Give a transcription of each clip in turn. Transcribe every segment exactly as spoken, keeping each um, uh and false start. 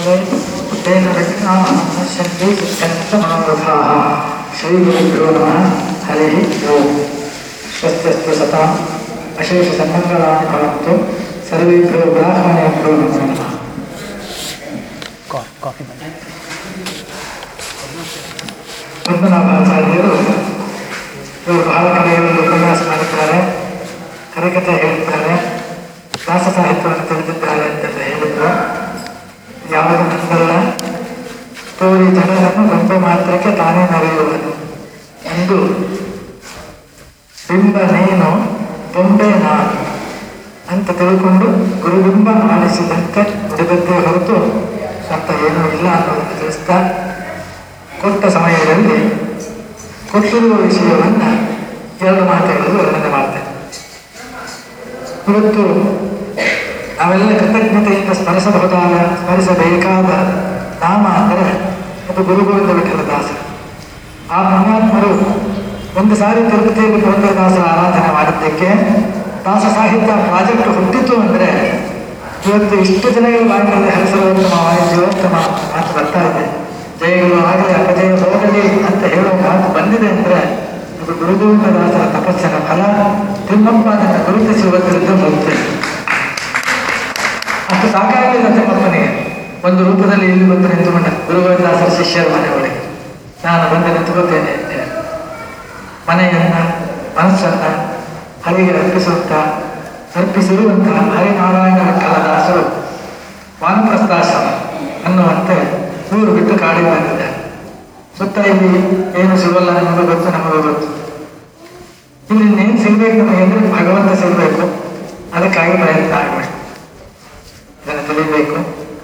तेन रचनाः पश्यन्ति चित्तमनोरथाः श्रीगुरुभ्यो नमः हरिः ओम् स्वस्त्यस्तु सताम् अशेषसन्मङ्गलानि भवन्तु सर्वेभ्यो ब्राह्मणेभ्यो नमो नमः. ಪದ್ಮನಾಭಾಚಾರ್ಯರು ಇವರು ಬಹಳ ಕಡೆಗಳಲ್ಲಿ ಉಪನ್ಯಾಸ ಮಾಡಿದ್ದಾರೆ, ಕರೆಕತೆ ಹೇಳಿದ್ದಾರೆ, ದಾಸ ಸಾಹಿತ್ಯವನ್ನು ತಿಳಿದಿದ್ದಾರೆ ಅಂತೆಲ್ಲ ಹೇಳಿದ್ರು. ಯಾವುದು ನಂದಲ್ಲ, ತೋರಿ ಜನರನ್ನು ಗೊಂಬೆ ಮಾತ್ರಕ್ಕೆ ತಾನೇ ನಡೆಯುವುದು ಎಂದು ಬಿಂಬ ನೀನು ಬೊಂಬೆ ನಾನು ಅಂತ ತಿಳ್ಕೊಂಡು ಗುರುಬಿಂಬ ಆಲಿಸಿದಂತೆ ನುಡಿದದ್ದೇ ಹೊರತು ಸ್ವಂತ ಏನೂ ಇಲ್ಲ ಅನ್ನೋದನ್ನು ತಿಳಿಸ್ತಾ ಕೊಟ್ಟ ಸಮಯದಲ್ಲಿ ಕೊಟ್ಟಿರುವ ವಿಷಯವನ್ನು ಎರಡು ಮಾತುಗಳಲ್ಲಿ ವರ್ಣನೆ ಮಾಡ್ತೇನೆ. ಇವತ್ತು ನಾವೆಲ್ಲ ಕೃತಜ್ಞತೆಯಿಂದ ಸ್ಮರಿಸಬಹುದಾದ ಸ್ಮರಿಸಬೇಕಾದ ನಾಮ ಅಂದರೆ ಅದು ಗುರುಗೋವಿಂದ ವಿಠಲದಾಸ. ಆ ಪುಣ್ಯಾತ್ಮರು ಒಂದು ಸಾರಿ ತಿರುಪತಿಯಲ್ಲಿ ಪುರಂದರದಾಸರ ಆರಾಧನೆ ಮಾಡಿದ್ದಕ್ಕೆ ದಾಸ ಸಾಹಿತ್ಯ ಪ್ರಾಜೆಕ್ಟ್ ಹುಟ್ಟಿತು ಅಂದರೆ ಇವತ್ತು ಇಷ್ಟು ಜನಗಳ ಬಾಯಿಗಳಲ್ಲಿ ಹರಿಸರೋತ್ತಮ ವಾಣಿಜ್ಯೋತ್ತಮ ಮಾತು ಬರ್ತಾ ಇದೆ. ಜಯಗಳು ಆಗಲಿ ಅಪಜಯ ಹೋಗಲಿ ಅಂತ ಹೇಳುವ ಮಾತು ಬಂದಿದೆ ಅಂದರೆ ಇದು ಗುರುಗೋವಿಂದದಾಸರ ತಪಸ್ಸಿನ ಫಲ. ತಿಮ್ಮಪ್ಪ ಅದನ್ನು ಗುರುತಿಸುವುದರಿಂದ ಮುಕ್ತಿ. ಅಷ್ಟು ಸಾಕಾಗಲಿಲ್ಲ ತಿಮ್ಮಪ್ಪನಿಗೆ. ಒಂದು ರೂಪದಲ್ಲಿ ಇಲ್ಲಿ ಬಂದು ನಿಂತುಕೊಂಡ ಗುರುಗೋವಿಂದದಾಸರ ಶಿಷ್ಯರ ಮನೆ ಒಳಗೆ ನಾನು ಬಂದು ನಿಂತುಕೊಳ್ತೇನೆ ಅಂತ ಹೇಳಿ ಮನೆಯನ್ನ ಮನಸ್ಸನ್ನ ಹರಿಗೆ ಅರ್ಪಿಸುತ್ತಾ ಅರ್ಪಿಸಿರುವಂಥ ಹರಿನಾರಾಯಣ ವಿಠಲದಾಸರು ವಾನಪ್ರಸ್ಥಾಶ್ರಮ ಅನ್ನುವಂತೆ ಊರು ಬಿಟ್ಟು ಕಾಡಿಗೆ ಬಂದಿದ್ದಾರೆ. ಸುತ್ತ ಇಲ್ಲಿ ಏನು ಸಿಗಲ್ಲ, ನಮಗೂ ಗೊತ್ತು ನಮಗೂ ಗೊತ್ತು. ಇಲ್ಲಿ ಇನ್ನೇನು ಸಿಗ್ಬೇಕು ನಮಗೆ ಅಂದರೆ ಭಗವಂತ ಸಿಗಬೇಕು. ಅದಕ್ಕಾಗಿ ಪ್ರಯತ್ನ ಆಗಬೇಕು, ಇದನ್ನು ತಿಳಿಬೇಕು.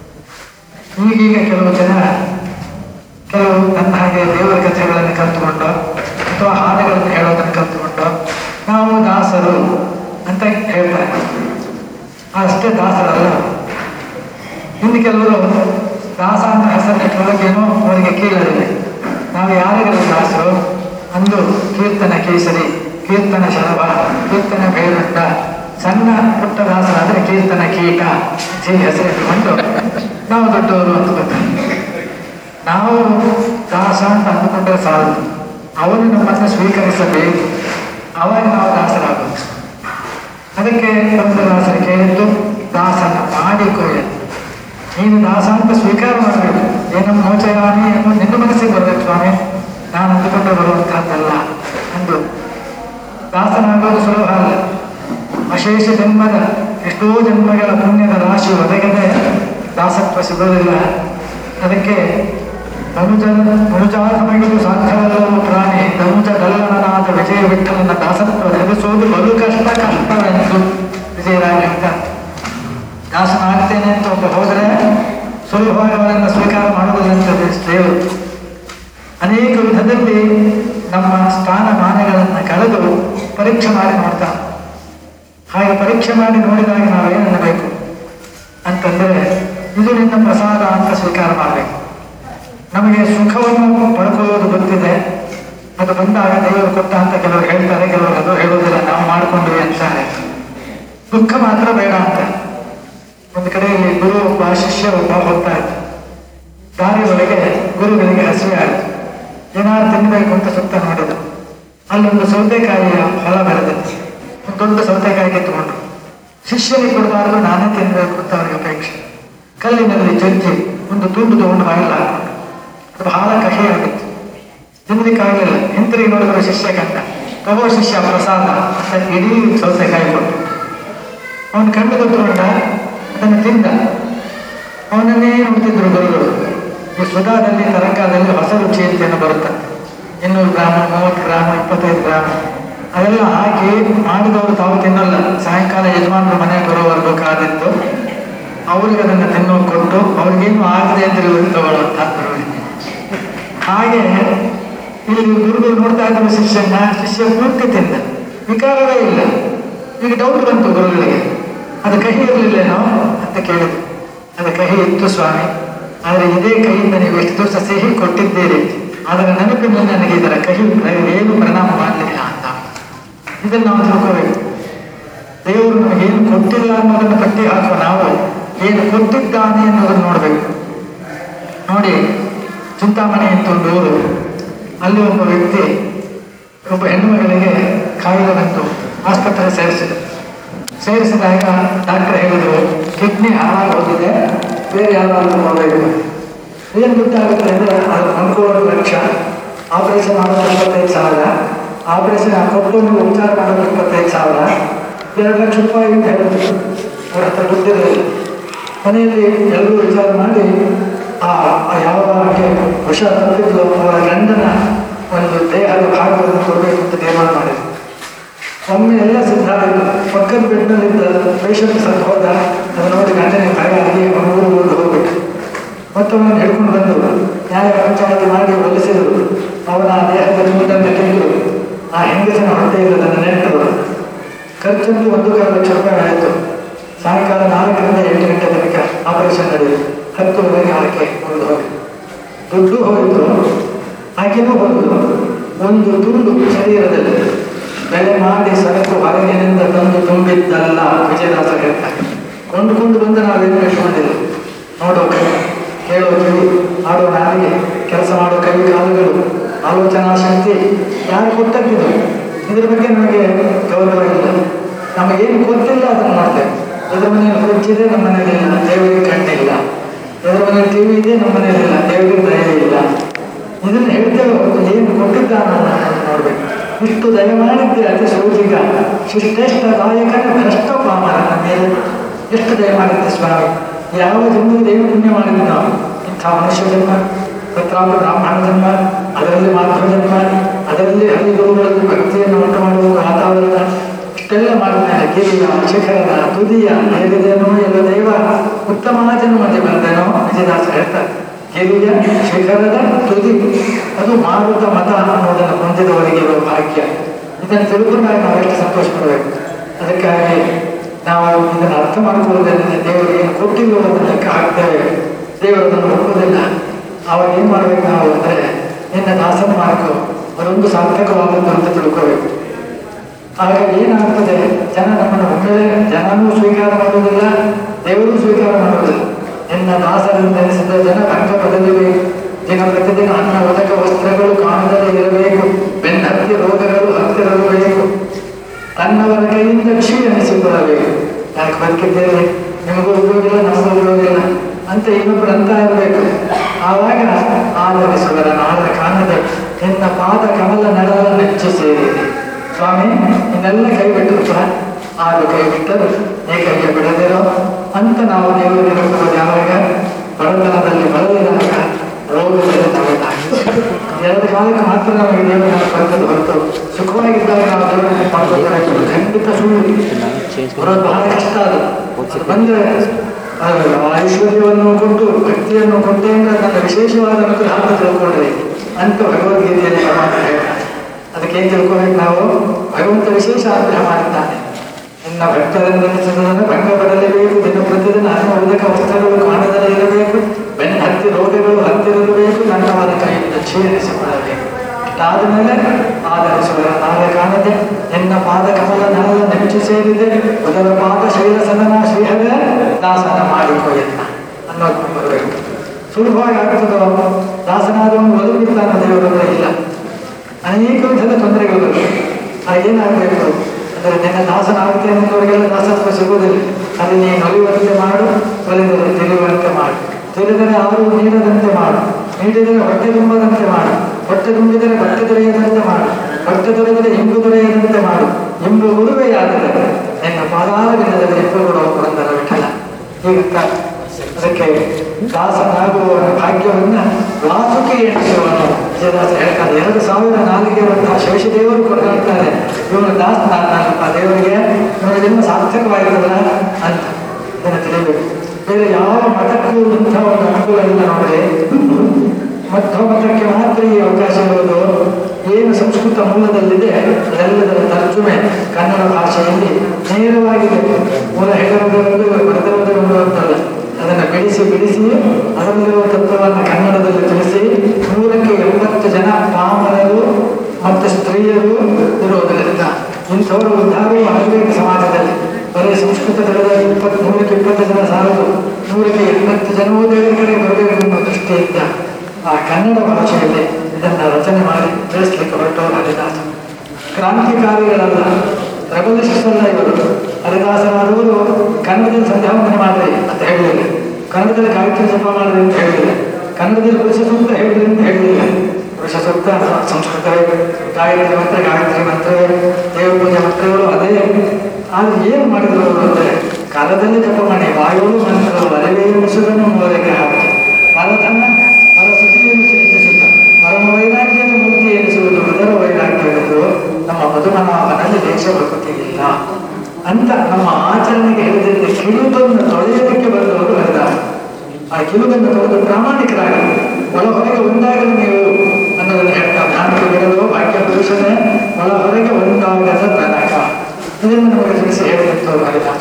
ಈಗೀಗ ಕೆಲವು ಜನ ಕೆಲವು ನನ್ನ ಹಾಗೆ ದೇವರ ಕಥೆಗಳನ್ನು ಕಲ್ತುಕೊಂಡು ಅಥವಾ ಹಾಡುಗಳನ್ನು ಹೇಳೋದನ್ನು ಕಲ್ತುಕೊಂಡು ನಾವು ದಾಸರು ಅಂತ ಹೇಳ್ತಾರೆ. ಅಷ್ಟೇ ದಾಸರಲ್ಲ. ಇನ್ನು ಕೆಲವರು ದಾಸ ಅಂತ ಹೆಸರಿಟ್ಟೊಳಗೇನೋ ಅವರಿಗೆ ಕೀಳರಿವೆ. ನಾವು ಯಾರಿಗೆಲ್ಲ ದಾಸರು ಅಂದು ಕೀರ್ತನ ಕೇಸರಿ, ಕೀರ್ತನ ಶರಭ, ಕೀರ್ತನ ಭೈರಟ್ಟ, ಸಣ್ಣ ಪುಟ್ಟ ದಾಸರಾದರೆ ಕೀರ್ತನ ಕೀಟ ಹೀಗೆ ಹೆಸರಿಟ್ಟುಕೊಂಡು ನಾವು ದೊಡ್ಡವರು ಅಂದ್ಕೊಳ್ತೇವೆ. ನಾವು ದಾಸ ಅಂತ ಅಂದುಕೊಂಡ್ರೆ ಸಾಲದು, ಅವನು ನಮ್ಮನ್ನು ಸ್ವೀಕರಿಸಬೇಕು, ಅವಾಗ ನಾವು ದಾಸರಾಗಬೇಕು. ಅದಕ್ಕೆ ದಾಸರು ಕೇಳಿದ್ದು ದಾಸನ ಮಾಡಿಕೊಳ್ಳಿ. ನೀನು ದಾಸ ಅಂತ ಸ್ವೀಕಾರ ಮಾಡಬೇಕು. ಏನಮ್ಮ ಮೋಚಯಾಮಿ ಅನ್ನೋ ನಿನ್ನ ಮನಸ್ಸಿಗೆ ಬರಬೇಕು ಸ್ವಾಮಿ, ನಾನು ಅಂದುಕೊಂಡ್ರೆ ಬರುವಂತಹದ್ದಲ್ಲ ಅಂದು ದಾಸನಾಗೋದು ಸುಲಭ ಅಲ್ಲ. ಅಶೇಷ ಜನ್ಮದ ಎಷ್ಟೋ ಜನ್ಮಗಳ ಪುಣ್ಯದ ರಾಶಿ ಒದಗದೆ ದಾಸತ್ವ ಸಿಗೋದಿಲ್ಲ. ಅದಕ್ಕೆ ಧನುಜ ಧನುಜಾಧಮಗಿದು ಸಾಧ್ಯವಲ್ಲವೋ ಪ್ರಾಣಿ ಧನುಜ ಗಲ್ಲನನಾದ ವಿಜಯ ವಿಠಲನ ದಾಸತ್ವ ನೆಲೆಸೋದು ಬಲು ಕಷ್ಟ ಕಷ್ಟವೆಂದು ವಿಜಯರಾಗಿ ಹೇಳ್ತಾರೆ. ದಾಸನಾಗ್ತೇನೆ ಅಂತ ಒಬ್ಬ ಹೋದರೆ ಸುಲಭವಾಗಿ ಅವರನ್ನು ಸ್ವೀಕಾರ ಮಾಡುವುದಂತದೆ ದೇವರು. ಅನೇಕ ವಿಧದಲ್ಲಿ ನಮ್ಮ ಸ್ಥಾನಮಾನಗಳನ್ನು ಕಳೆದು ಪರೀಕ್ಷೆ ಮಾಡಿ ನೋಡ್ತಾನೆ. ಹಾಗೆ ಪರೀಕ್ಷೆ ಮಾಡಿ ನೋಡಿದಾಗ ನಾವೇನನ್ನಬೇಕು ಅಂತಂದರೆ ಇದು ನಿನ್ನ ಪ್ರಸಾದ ಅಂತ ಸ್ವೀಕಾರ ಮಾಡಬೇಕು. ನಮಗೆ ಸುಖವನ್ನು ಪಡ್ಕೊಳ್ಳೋದು ಗೊತ್ತಿದೆ, ಅದು ಬಂದಾಗ ದೇವರು ಕೊಟ್ಟ ಅಂತ ಕೆಲವರು ಹೇಳ್ತಾರೆ, ಕೆಲವರು ಅದು ಹೇಳೋದಿಲ್ಲ, ನಾವು ಮಾಡಿಕೊಂಡ್ವಿ ಅಂತಾರೆ. ದುಃಖ ಮಾತ್ರ ಬೇಡ ಅಂತ. ಒಂದು ಕಡೆಯಲ್ಲಿ ಗುರು ಒಬ್ಬ ಶಿಷ್ಯ ಒಬ್ಬ ಹೋಗ್ತಾ ಇತ್ತು. ದಾರಿ ಒಳಗೆ ಗುರುಗಳಿಗೆ ಹಸಿವೆ ಆಯಿತು. ಏನಾದ್ರು ತಿನ್ನಬೇಕು ಅಂತ ಸುತ್ತ ನೋಡಿದ. ಅಲ್ಲೊಂದು ಸೌತೆಕಾಯಿಯ ಹೊಲ ಬೆಳೆದಿತ್ತು. ಒಂದು ದೊಡ್ಡ ಸೌತೆಕಾಯಿ ಕಿತ್ತುಕೊಂಡು ಶಿಷ್ಯನಿಗೆ ಕೊಡಬಾರ್ದು, ನಾನೇ ತಿನ್ನಬೇಕು ಅಂತ ಅವರಿಗೆ ಅಪೇಕ್ಷೆ. ಕಲ್ಲಿನಲ್ಲಿ ಜಜ್ಜಿ ಒಂದು ತುಂಡು ತಗೊಂಡು ಬಾಯಿಲ್ಲ ಹಾಕೊಂಡು ಅದು ಬಹಳ ಕಹಿ ಆಗಿತ್ತು. ತಿನ್ನಲಿಕ್ಕಾಗಲಿಲ್ಲ. ಹಿಂತಿರುಗಿ ನೋಡಿದ್ರು ಶಿಷ್ಯ ಕಂಡ. ತಗೋ ಶಿಷ್ಯ ಪ್ರಸಾದ ಅಂತ ಇಡೀ ಸೌತೆಕಾಯಿ ಕೊಟ್ಟು ಅವನು ಕಣ್ಣು ಗೊತ್ತುಕೊಂಡ, ಅದನ್ನು ತಿಂದ. ಅವನನ್ನೇ ನೋಡ್ತಿದ್ರು ಗುರುಗಳು. ಈ ಸುಧಾದಲ್ಲಿ ತರಂಗದಲ್ಲಿ ಹೊಸ ರುಚಿ ಅಂತೇನು ಬರುತ್ತೆ, ಇನ್ನೂರು ಗ್ರಾಮ, ಮೂವತ್ತು ಗ್ರಾಮ, ಇಪ್ಪತ್ತೈದು ಗ್ರಾಮ ಅದೆಲ್ಲ ಹಾಕಿ ಮಾಡಿದವರು ತಾವು ತಿನ್ನಲ್ಲ. ಸಾಯಂಕಾಲ ಯಜಮಾನರು ಮನೆಗೆ ಬರೋವರೆಗೂ ಕಾದಿತ್ತು ಅವ್ರಿಗೆ ಅದನ್ನು ತಿನ್ನೋದು ಕೊಟ್ಟು ಅವ್ರಿಗೇನು ಆಗದೆ ಅಂತ ತಗೊಳ್ಳುವಂಥ ಗುರುವಿಗೆ. ಹಾಗೆ ಇಲ್ಲಿ ಗುರುಗಳು ನೋಡ್ತಾ ಇದ್ರು ಶಿಷ್ಯನ. ಶಿಷ್ಯ ಪೂರ್ತಿ ತಿಂದ, ವಿಕಾರವೇ ಇಲ್ಲ. ಈಗ ಡೌಟ್ ಬಂತು ಗುರುಗಳಿಗೆ, ಅದು ಕಹಿ ಇರಲಿಲ್ಲೇನೋ ಅಂತ ಕೇಳಿದ್ರು. ಅದು ಕಹಿ ಇತ್ತು ಸ್ವಾಮಿ, ಆದರೆ ಇದೇ ಕೈಯಿಂದ ನೀವು ಎಷ್ಟು ದಿವಸ ಸಿಹಿ ಕೊಟ್ಟಿದ್ದೀರಿ, ಅದರ ನೆನಪಿನಲ್ಲಿ ನನಗೆ ಇದರ ಕಹಿ ಏನು ಪರಿಣಾಮ ಮಾಡಲಿಲ್ಲ ಅಂತ. ಇದನ್ನು ನಾವು ತಿಳ್ಕೋಬೇಕು. ದೇವರು ನಮಗೇನು ಕೊಟ್ಟಿಲ್ಲ ಅನ್ನೋದನ್ನು ಪಟ್ಟಿ ಹಾಕುವ ನಾವು ಏನು ಕೊಟ್ಟಿದ್ದಾನೆ ಅನ್ನೋದನ್ನು ನೋಡಬೇಕು. ನೋಡಿ, ಚಿಂತಾಮಣಿ ಅಂತ ಒಂದು ಊರು, ಅಲ್ಲಿ ಒಬ್ಬ ವ್ಯಕ್ತಿ ಒಬ್ಬ ಹೆಣ್ಣುಮಗಳಿಗೆ ಕಾಯಿಲೆ ಬಂತು, ಆಸ್ಪತ್ರೆ ಸೇರಿಸಿದ ಸೇರಿಸಿದಾಗ ಡಾಕ್ಟರ್ ಹೇಳಿದರು ಕಿಡ್ನಿ ಹಾಳಾಗಿ ಹೋಗಿದೆ, ಬೇರೆ ಯಾರಾದ್ರೂ ನೋಡಬೇಕು. ಏನು ಗೊತ್ತಾಗುತ್ತೆ ಅಂದರೆ ಅದು ಅನುಕೂಲ ಲಕ್ಷ, ಆಪರೇಷನ್ ಮಾಡೋದು ಇಪ್ಪತ್ತೈದು ಸಾವಿರ, ಆಪರೇಷನ್ ಕೊಟ್ಟು ನೀವು ಉಪಚಾರ ಮಾಡೋದು ಇಪ್ಪತ್ತೈದು ಸಾವಿರ, ಎರಡು ಲಕ್ಷ ರೂಪಾಯಿ ಅಂತ ಹೇಳಿದ್ರು. ಅವ್ರ ಹತ್ರ ದುಡ್ಡಿರಲಿಲ್ಲ. ಮನೆಯಲ್ಲಿ ಎಲ್ಲರೂ ವಿಚಾರ ಮಾಡಿ ಆ ಯಾವ ವಿಷ ತಪ್ಪಿದ್ದು ಅವರ ಗಂಡನ ಒಂದು ದೇಹದ ಭಾಗವನ್ನು ಕೊಡಬೇಕು ಅಂತ ತೀರ್ಮಾನ ಮಾಡಿದ್ರು. ಒಮ್ಮೆ ಎಲ್ಲ ಸಿದ್ಧ ಆಯಿತು. ಪಕ್ಕದ ಬೆಡ್ನಲ್ಲಿದ್ದ ಪೇಷಂಟ್ ಸತ್ತು ಹೋದ. ಅದು ನೋಡಿ ಗಂಡನಿಗೆ ಭಯ ಆಗಿ ಅವನು ಊರು ಊರು ಹೋಗ್ಬಿಟ್ಟು ಮತ್ತು ಅವನನ್ನು ಹಿಡ್ಕೊಂಡು ಬಂದರು. ನ್ಯಾಯ ಪಂಚಾಯತಿ ಮಾಡಿ ಒಲಿಸಿದರು. ಅವನ ದೇಹದ ಮೂಟನ್ನು ತೆಗೆದು ಆ ಹೆಂಗಸನ ಹೊಟ್ಟೆಯಲ್ಲಿ ನನ್ನ ನೆಟ್ಟರು. ಖರ್ಚಂದು ಒಂದೂವರೆ ಲಕ್ಷ ರೂಪಾಯಿ ಆಯಿತು. ಸಾಯಂಕಾಲ ನಾಲ್ಕರಿಂದ ಎಂಟು ಗಂಟೆ ತನಕ ಆಪರೇಷನ್ ನಡೆಯಿತು. ಹತ್ತುವರೆಗೆ ಆಕೆ ಮುಗಿದು ಹೋಗಿ ದುಡ್ಡು ಹೋಯಿತು, ಆಕೆನೂ ಹೋಗುದು. ಒಂದು ತುಂಡು ಶರೀರದಲ್ಲಿ ಬೆಲೆ ಮಾಡಿ ಸರಕು ಹೊರಗಿನಿಂದ ತಂದು ತುಂಬಿದ್ದಲ್ಲ. ವಿಜಯದಾಸ ಹೇಳ್ತಾರೆ, ಕೊಂಡುಕೊಂಡು ಬಂದು ನಾವೇನು ಇಟ್ಕೊಂಡಿಲ್ಲ. ನೋಡೋ ಕೈ, ಕೇಳೋ ಕಿವಿ, ಆಡೋ ನಾಲಿಗೆ, ಕೆಲಸ ಮಾಡೋ ಕೈ ಕಾಲುಗಳು, ಆಲೋಚನಾ ಶಕ್ತಿ ಯಾರು ಕೊಟ್ಟಕ್ಕಿದ್ರು. ಇದ್ರ ಬಗ್ಗೆ ನಮಗೆ ಗೌರವ ಇಲ್ಲ. ನಮಗೇನು ಗೊತ್ತಿಲ್ಲ ಅದನ್ನು ಮಾಡ್ತೇವೆ. ಎದುರ ಮನೆಯಲ್ಲಿ ಫ್ರಿಡ್ಜ್ ಇದೆ, ನಮ್ಮ ಮನೇಲಿ ಇಲ್ಲ, ದೇವರಿಗೆ ಕಣ್ಣಿಲ್ಲ. ಎದುರ ಮನೇಲಿ ಟಿವಿ ಇದೆ, ನಮ್ಮ ಮನೇಲಿ ಇಲ್ಲ, ದೇವರಿಗೆ ದಯ ಇಲ್ಲ. ಇದನ್ನು ಹೇಳ್ತೇವೆ ಹೊರತು ಏನು ಕೊಟ್ಟಿದ್ದಾನ ನೋಡ್ಬೇಕು. ಇಷ್ಟು ದಯ ಮಾಡಿದ್ದೆ ಅತಿ ಸೂಜಿಗ ಶಿಷ್ಟೇಷ್ಟ ದಾಯಕನ ಭ್ರಷ್ಟ ಪಾಮರನ ಮೇಲೆ ಎಷ್ಟು ದಯ ಮಾಡಿದ್ದೆ ಸ್ವಾಮಿ. ಯಾವ ಜನ್ಮದಲ್ಲಿ ಏನು ಪುಣ್ಯ ಮಾಡಿದ್ವಿ ನಾವು. ಇಂಥ ಮನುಷ್ಯ ಜನ್ಮ, ತತ್ರಾಪ ಬ್ರಾಹ್ಮಣ ಜನ್ಮ, ಅದರಲ್ಲಿ ಮಾತೃ ಜನ್ಮ, ಅದರಲ್ಲಿ ಹರಿಗುರುಗಳಲ್ಲಿ ಭಕ್ತಿಯನ್ನು ಉಂಟು ಮಾಡುವ ವಾತಾವರಣ, ಇಷ್ಟೆಲ್ಲ ಮಾಡಿದ್ಮೇಲೆ ಗಿರಿಯ ಶಿಖರದ ತುದಿಯ ಹೇಳಿದೇನೋ ಎಲ್ಲ ದೈವ ಉತ್ತಮ ಜನ್ಮದಲ್ಲಿ ಬಂದೇನೋ. ವಿಜಯದಾಸ ಹೇಳ್ತಾರೆ, ಗಿರಿಯ ಶಿಖರದ ತುದಿ ಅದು ಮಾರುತ ಮತ ಅನ್ನೋದನ್ನು ಹೊಂದಿದವರಿಗೆ ಇರುವ ಭಾಗ್ಯ. ಇದನ್ನು ತಿಳ್ಕೊಂಡಾಗ ನಾವು ಎಷ್ಟು ಸಂತೋಷ ಪಡಬೇಕು. ಅದಕ್ಕಾಗಿ ನಾವು ಇದನ್ನು ಅರ್ಥ ಮಾಡಿಕೊಳ್ಳೋದ್ರಿಂದ ದೇವರಿಗೆ ಏನು ಕೊಟ್ಟಿಲ್ಲೋ ಅದನ್ನು ಲೆಕ್ಕ ಹಾಕ್ತೇವೆ. ದೇವರದನ್ನು ಒಪ್ಪೋದಿಲ್ಲ. ಆವಾಗ ಏನು ಮಾಡ್ಬೇಕು ನಾವು ಅಂದರೆ, ನಿನ್ನ ದಾಸನ ಮಾರ್ಗು ಅದೊಂದು ಸಾರ್ಥಕವಾದದ್ದು ಅಂತ ತಿಳ್ಕೋಬೇಕು. ಹಾಗಾಗಿ ಏನಾಗ್ತದೆ, ಜನ ನಮ್ಮನ್ನು ಒಮ್ಮೆಲೆ ಜನನೂ ಸ್ವೀಕಾರ ಮಾಡುವುದಿಲ್ಲ, ದೇವರು ಸ್ವೀಕಾರ ಮಾಡುವುದಿಲ್ಲ. ನಿನ್ನ ದಾಸರಿಂದ ಎನಿಸಿದ ಜನ ಭಂಗ ಬದಲಬೇಕು. ದಿನ ಪ್ರತಿದಿನ ಅನ್ನ ಒದಕ ವಸ್ತ್ರಗಳು ಕಾಣದಲ್ಲೇ ಇರಬೇಕು. ಬೆನ್ನತ್ತಿ ರೋಗಗಳು ಹತ್ತಿರಬೇಕು. ತನ್ನವರ ಕೈಯಿಂದ ಕ್ಷೀ ಎನಿಸಿಕೊಳ್ಳಬೇಕು. ಯಾಕೆ ಬದುಕಿದ್ದೇವೆ, ನಿಮಗೂ ಉಪಯೋಗಿಲ್ಲ, ನಮಗೂ ಉಪಯೋಗಿಲ್ಲ ಅಂತ ಇನ್ನೊಬ್ಬರು ಅಂತ ಇರಬೇಕು. ಆವಾಗ ಆದರಿಸುವರ ನಾಳ ಕಾಣದೆ ನಿನ್ನ ಪಾದ ಕಮಲ ನಡಲ ನೆಚ್ಚು ಸೇರಿದೆ. ಸ್ವಾಮಿ ಇನ್ನೆಲ್ಲ ಕೈ ಬಿಟ್ಟರು, ಆರು ಕೈ ಬಿಟ್ಟರು ಏ ಕೈಗೆ ಬಿಡದಿರೋ ಅಂತ ನಾವು ದೇವರು ನಿರುತ್ತೋದು ಯಾವಾಗ? ಬಡತನದಲ್ಲಿ ಬಳಲಿದಾಗ, ರೋಗದಲ್ಲಿ ತಗೊಳ್ಳಿದಾಗ. ಎರಡು ಕಾಲಕ್ಕೆ ಮಾತ್ರ ನಮಗೆ ದೇವರನ್ನು ಬರ್ತದೆ ಹೊರತು ಸುಖವಾಗಿದ್ದಾಗ ನಾವು ದೇವರನ್ನು ಮಾಡ್ಕೊಳ್ತಾರೆ ಖಂಡಿತ ಸುಳ್ಳು. ಬರೋದು ಬಹಳ ಕಷ್ಟ. ಅದು ಬಂದರೆ ಐಶ್ವರ್ಯವನ್ನು ಕೊಟ್ಟು ಭಕ್ತಿಯನ್ನು ಕೊಟ್ಟೆ ಅಂದರೆ ನನ್ನ ವಿಶೇಷವಾದ ಅನುಗ್ರಹ ಅಂತ ತಿಳ್ಕೊಂಡ್ರೆ ಅಂತ ಭಗವದ್ಗೀತೆಯಲ್ಲಿ ಪರಮಾತ್ಮ ಹೇಳ್ತಾರೆ. ಅದಕ್ಕೆ ಏನು ತಿಳ್ಕೋಬೇಕು ನಾವು? ಭಗವಂತ ವಿಶೇಷ ಅನುಗ್ರಹ ಮಾಡಿದ್ದಾನೆ. ನಿನ್ನ ಭಕ್ತರನ್ನು ಭಂಗ ಬರಲೇಬೇಕು. ದಿನ ಪ್ರತಿದಿನ ಅನ್ನ ಉದಕ ವಸ್ತ್ರಗಳು ಕಾಣದಲ್ಲೇ ಇರಬೇಕು. ಬೆನ್ನ ಹತ್ತಿ ರೋಗಗಳು ಹತ್ತಿರಬೇಕು. ನನ್ನವರ ಕೈಯಿಂದ ಕ್ಷೀಣಿಸಿಕೊಳ್ಳಬೇಕು. ಇಷ್ಟಾದ ಮೇಲೆ ಆಧರಿಸುವ ನಾಳೆ ಕಾಣದೆ ನಿನ್ನ ಪಾದ ಕಮಲ ನಲ್ಲ ನೆಚ್ಚು ಸೇರಿದೆ. ಉದರ ಪಾದ ಶೈಲಸನ ಶ್ರೀಹರ ದಾಸನ ಮಾಡಿಕೊಯ್ಯನ್ನ ಅನ್ನೋದು ಬರಬೇಕು. ಸುಲಭವಾಗಿ ಆಗ್ತದೋ? ದಾಸನಾದವನು ಒದಗಿರ್ತಾನ ದೇವರ ಇಲ್ಲ. ಅನೇಕ ವಿಧದ ತೊಂದರೆಗಳು ಬರ್ತವೆ. ಹಾಗೇನಾಗಬೇಕು ಅಂದರೆ, ನಿನ್ನ ದಾಸನಾಗುತ್ತೆ ಅನ್ನೋರಿಗೆಲ್ಲ ದಾಸತ್ವ ಸಿಗುವುದಿಲ್ಲ. ಅಲ್ಲಿ ನೀನು ಒಲಿಯುವಂತೆ ಮಾಡು, ಒಲಿದರೆ ತಿಳಿಯುವಂತೆ ಮಾಡು, ತಿಳಿದರೆ ಅವರು ನೀಡದಂತೆ ಮಾಡು, ನೀಡಿದರೆ ಹೊಟ್ಟೆ ತುಂಬದಂತೆ ಮಾಡು, ಹೊಟ್ಟೆ ತುಂಬಿದರೆ ಬಟ್ಟೆ ದೊರೆಯದಂತೆ ಮಾಡು, ಬಟ್ಟೆ ದೊರೆದರೆ ಇಂಬು ದೊರೆಯದಂತೆ ಮಾಡು, ಇಂಬು ಉರುವೆಯಾದರೆ ನಿನ್ನ ಪಾದಾರವಿಲ್ಲದಲ್ಲಿ ಎಪ್ಪುಗಳು ಪುರಂದರ ವಿಠಲ. ಹೀಗ ಅದಕ್ಕೆ ದಾಸನಾಗುವ ಭಾಗ್ಯವನ್ನು ವಾಸುಕಿ ಎಣಿಸುವನು ವಿಜಯದಾಸ ಹೇಳ್ತಾರೆ. ಎರಡು ಸಾವಿರ ನಾಲಿಗೆಯಂತಹ ಶೇಷದೇವರು ಕೊಟ್ಟಿರ್ತಾರೆ. ಇವನು ದಾಸ ನಾನಪ್ಪ ದೇವರಿಗೆ, ಇವನ ಜನ್ಮ ಸಾರ್ಥಕವಾಗಿರ್ತದಲ್ಲ ಅಂತ ಇದನ್ನು ತಿಳಿಬೇಕು. ಬೇರೆ ಯಾವ ಮತಕ್ಕೂ ಇಂಥ ಒಂದು ಅನುಕೂಲ ಇಲ್ಲ ನೋಡಿ. ಮಧ್ವ ಮತಕ್ಕೆ ಮಾತ್ರ ಈ ಅವಕಾಶ ಇರೋದು. ಏನು ಸಂಸ್ಕೃತ ಮೂಲದಲ್ಲಿದೆ ಅದೆಲ್ಲದರ ತರ್ಜುಮೆ ಕನ್ನಡ ಭಾಷೆಯಲ್ಲಿ ನೇರವಾಗಿದೆ. ಮೂಲ ಹೇಳಿರೋದೊಂದು ಬರೆದಿರೋದೊಂದು ಅಂತಲ್ಲ. ಅದನ್ನು ಬಿಡಿಸಿ ಬಿಡಿಸಿ ಅದರಲ್ಲಿರುವ ತತ್ವವನ್ನು ಕನ್ನಡದಲ್ಲಿ ತಿಳಿಸಿ ನೂರಕ್ಕೆ ಎಂಬತ್ತು ಜನ ಪಾಮರರು ಮತ್ತು ಸ್ತ್ರೀಯರು ಇರೋದರಿಂದ ಇಂಥವರು ಉದ್ಧಾರವೂ ಆಗಬೇಕು ಸಮಾಜದಲ್ಲಿ. ಬರೀ ಸಂಸ್ಕೃತ ತಿಳಿದ ಇಪ್ಪತ್ತು ನೂರಕ್ಕೆ ಇಪ್ಪತ್ತು ಜನ ಸಾಲದು, ನೂರಕ್ಕೆ ಎಂಬತ್ತು ಜನವೂ ದೇವರ ಕಡೆ ಬರಬೇಕು ಅನ್ನೋ ದೃಷ್ಟಿಯಿಂದ ಆ ಕನ್ನಡ ಭಾಷೆಯಲ್ಲಿ ಇದನ್ನು ರಚನೆ ಮಾಡಿ ಬೆಳೆಸಲಿಕ್ಕೆ ಹೊರಟವರು ಹರಿದಾಸ. ಕ್ರಾಂತಿಕಾರಿಗಳಲ್ಲ, ರೆವಲ್ಯೂಷನ್ಸ್ ಅಲ್ಲ ಇವರು. ಹರಿದಾಸರಾದವರು ಕನ್ನಡದಲ್ಲಿ ಸಂಧ್ಯಾವಂದನೆ ಮಾಡ್ರಿ ಅಂತ ಹೇಳಿಲ್ಲ, ಕನ್ನಡದಲ್ಲಿ ಗಾಯತ್ರಿ ಜಪ ಮಾಡ್ರಿ ಅಂತ ಹೇಳಿಲ್ಲ, ಕನ್ನಡದಲ್ಲಿ ಪುರುಷ ಸೂಕ್ತ ಹೇಳಿರಿ ಅಂತ ಹೇಳಿಲ್ಲ. ಪುರುಷ ಸೂಕ್ತ ಸಂಸ್ಕೃತವೇ, ಗಾಯತ್ರಿ ಮಂತ್ರ ಗಾಯತ್ರಿ ಮಂತ್ರವೇ, ದೇವ ಪೂಜೆ ಮಂತ್ರಗಳು ಅದೇ. ಆದ್ರೆ ಏನು ಮಾಡಿದ್ರು ಅವರು ಅಂದರೆ ಕಾಲದಲ್ಲಿ ಜಪ ಮಾಡಿ ವಾಯುವು ಮಂತ್ರಗಳು ಅರವೇ ಮುಸುಗನ್ನು ಮೂವರೆಗೆ ಹಾಕಿ ಪರಧನ ಪರ ಸುಖಿಯನ್ನು ಚಿಂತಿಸುತ್ತ ಪರಮ ವೈರಾಗ್ಯದ ಮೂರ್ತಿ ಎನಿಸುವುದು ಅದರ ವೈರಾಗ್ಯವೆಂದು ನಮ್ಮ ಮಧುಮನಾಭನಲ್ಲಿ ದೇಶ ಬದುಕುತ್ತಿಲ್ಲ ಅಂತ ನಮ್ಮ ಆಚರಣೆಗೆ ಹೇಳಿದಂತೆ ಕಿರುಬನ್ನು ತೊಳೆಯೋದಕ್ಕೆ ಬಂದವರು ಹರಿದಾಸ. ಆ ಕಿರುಬನ್ನು ತೊಳೆದು ಪ್ರಾಮಾಣಿಕರಾಗಿ ಒಳ ಹೊರಗೆ ಒಂದಾಗಲು ನೀವು ಅನ್ನೋದನ್ನು ಹೇಳ್ತಾ ಜ್ಞಾನಕ್ಕೆ ಬಿಡಲು ವಾಕ್ಯ ಪುರುಷನೇ ಒಳ ಹೊರಗೆ ಒಂದಾಗದ ತನಕ ಇದನ್ನು ನಮಗೆ ತಿಳಿಸಿ ಹೇಳಿದಂಥವ್ರು ಹರಿದಾಸ.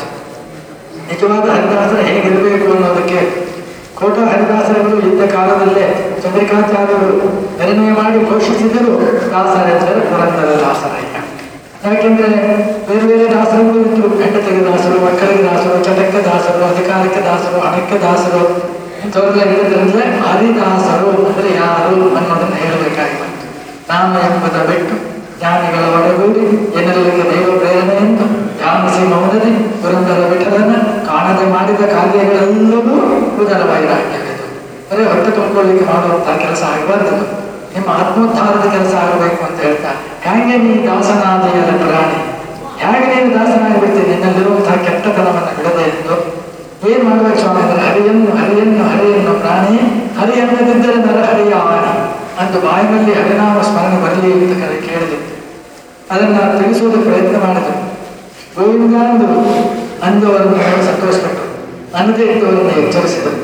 ನಿಜವಾದ ಹರಿದಾಸರ ಹೇಗಿರಬೇಕು ಅನ್ನೋದಕ್ಕೆ ಕೋಟ ಹರಿದಾಸರುಗಳು ಇದ್ದ ಕಾಲದಲ್ಲೇ ಚಂದ್ರಿಕಾಚಾರ್ಯರು ನಿರ್ಣಯ ಮಾಡಿ ಘೋಷಿಸಿದರು ದಾಸರೆಂದರೆ ಪುರಂದರ ದಾಸರಯ್ಯ. ಯಾಕೆಂದ್ರೆ ಬೇರೆ ಬೇರೆ ದಾಸರುಗಳು ಇದ್ರು, ಹೆಂಡತಿಗೆ ದಾಸರು, ಮಕ್ಕಳಿಗೆ ದಾಸರು, ಚಟಕ್ಕೆ ದಾಸರು, ಅಧಿಕಾರಕ್ಕೆ ದಾಸರು, ಹಣಕ್ಕೆ ದಾಸರು, ಇಂಥವ್ರೆಲ್ಲ ಇರೋದ್ರಿಂದಲೇ ಹರಿದಾಸರು ಅಂದ್ರೆ ಯಾರು ಅನ್ನೋದನ್ನು ಹೇಳಬೇಕಾಗಿ ಬಂತು. ನಾನು ಎಂಬುದ ಬಿಟ್ಟು ಜ್ಞಾನಿಗಳ ಒಡಗೂಡಿ ಎನ್ನೆಲ್ಲರಿಗೆ ದೈವ ಪ್ರೇರಣೆಯಿಂದ ಧ್ಯಾನಿಸಿ ಮೌನದಿ ಪುರಂದರ ವಿಠಲನ ಕಾಣದೆ ಮಾಡಿದ ಕಾರ್ಯಗಳೆಲ್ಲವೂ ಉದರ ವೈರಾಗ್ಯವಿದು. ಬರೀ ಹೊಟ್ಟೆ ತುಂಬಿಕೊಳ್ಳಿಕ್ಕೆ ಮಾಡುವಂತಹ ಕೆಲಸ ಆಗಬಾರ್ದು, ನಿಮ್ಮ ಆತ್ಮೋದ್ಧಾರದ ಕೆಲಸ ಆಗಬೇಕು ಅಂತ ಹೇಳ್ತಾ ಹೇಗೆ ನೀನು ದಾಸನಾದಿಯರ ಪ್ರಾಣಿ, ಹೇಗೆ ನೀನು ದಾಸನಾಗಿ ಬಿಡ್ತೀನಿ ನಿನ್ನಲ್ಲಿರುವಂತಹ ಕೆಟ್ಟತನವನ್ನು ಬಿಡದೆ ಎಂದು ಏನ್ ಮಾಡ್ಬೇಕು ಸ್ವಾಮಿ ಅಂದ್ರೆ ಹರಿಯನ್ನು ಹರಿಯನ್ನು ಹರಿಯನ್ನು ಪ್ರಾಣಿ ಹರಿ ಅನ್ನದಿದ್ದರೆ ನರ ಹರಿಯ ಆಣಿ ಅಂದು ಬಾಯಿನಲ್ಲಿ ಹರಿನಾಮ ಸ್ಮರಣೆ ಬರಲಿ ಅಂತ ಕರೆ ಕೇಳಿದೆ. ಅದನ್ನು ತಿಳಿಸುವುದಕ್ಕೆ ಪ್ರಯತ್ನ ಮಾಡಿದರು. ಗೋವಿಂದ ಅಂದರು, ಅಂದವರನ್ನು ಸಂತೋಷಪಟ್ಟರು, ಅನ್ನದೇ ಇದ್ದವರನ್ನು ಎಚ್ಚರಿಸಿದರು.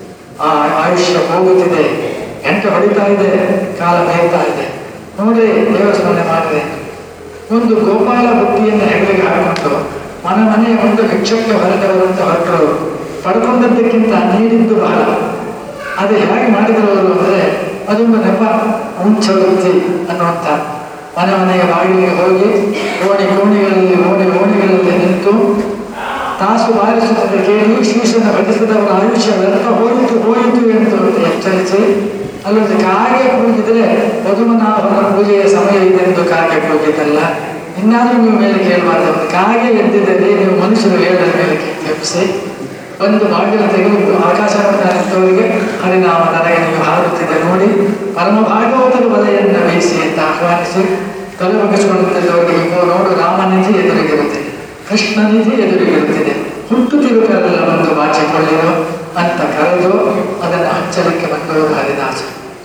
ಆ ಆಯುಷ್ಯ ಹೋಗುತ್ತಿದೆ, ಗಂಟೆ ಹೊಡಿತಾ ಇದೆ, ಕಾಲ ಬೇಯ್ತಾ ಇದೆ, ನೋಡಿ ದೇವಸ್ಮರಣೆ ಮಾಡಿದೆ. ಒಂದು ಗೋಪಾಲ ಬುದ್ಧಿಯನ್ನು ಹೆಗಲಿಗೆ ಹಾಕೊಂಡು ಮನ ಮನೆಯ ಒಂದು ಭಿಕ್ಷಕ್ಕೆ ಹೊರಟವರಂತ ಹೊರಟರು. ಪಡ್ಕೊಂಡದ್ದಕ್ಕಿಂತ ನೀಡಿದ್ದು ಬಹಳ. ಅದು ಹೇಗೆ ಮಾಡಿದರು ಅವರು ಅಂದರೆ ಅದೊಂದು ನೆಪ, ಮುಂಚ ವೃತ್ತಿ ಅನ್ನುವಂಥ. ಮನೆ ಮನೆಯ ಬಾಗಿಲಿಗೆ ಹೋಗಿ ಓಣಿ ಕೋಣಿಗಳಲ್ಲಿ ಓಣಿ ಓಣಿಗಳಲ್ಲಿ ನಿಂತು ತಾಸು ಬಾರಿಸುತ್ತದೆ ಕೇಳಿ ಶ್ರೀಶನ ಭಜಿಸಿದವರ ಆಯುಷ್ಯ ವ್ಯರ್ಥ ಹೋಯಿತು ಹೋಯಿತು ಎಂದು ಎಚ್ಚರಿಸಿ ಅಲ್ಲೊಂದು ಕಾಗೆ ಕೂಗಿದ್ರೆ ಮಧುಮನಾಭನ ಪೂಜೆಯ ಸಮಯ ಇದೆಂದು ಕಾಗೆ ಕೂಗಿದ್ದಲ್ಲ, ಇನ್ನಾದರೂ ನೀವು ಮೇಲೆ ಕೇಳಬಾರ್ದು. ಒಂದು ಕಾಗೆ ಎದ್ದಿದ್ದರೆ ನೀವು ಮನುಷ್ಯರು ಹೇಳದ ಮೇಲೆ ಎಬ್ಬಿಸಿ ಒಂದು ಬಾಗಿಲು ತೆಗೆದು ಆಕಾಶ ನಿಂತವರಿಗೆ ಹರಿನಾಮ ನನಗೆ ನೀವು ಹಾರುತ್ತಿದೆ ನೋಡಿ, ಪರಮ ಭಾಗವತರು ಬಲೆಯನ್ನು ಬೀಸಿ ಅಂತ ಆಹ್ವಾನಿಸಿ ತಲೆ ಬಗ್ಗಿಸಿಕೊಳ್ಳುತ್ತಿದ್ದವರಿಗೆ ನೀವು ನೋಡು ರಾಮನಿಧಿ ಎದುರಿಗಿರುತ್ತಿದೆ, ಕೃಷ್ಣ ನಿಧಿ ಎದುರಿಗಿರುತ್ತಿದೆ, ಹುಟ್ಟು ತಿರುಗರೆಲ್ಲ ಬಂದು ಬಾಚಿಕೊಳ್ಳಿರೋ ಅಂತ ಕರೆದು ಅದನ್ನು ಹಚ್ಚಲಿಕ್ಕೆ ಬಂದವರು ಹರಿದಾಸ.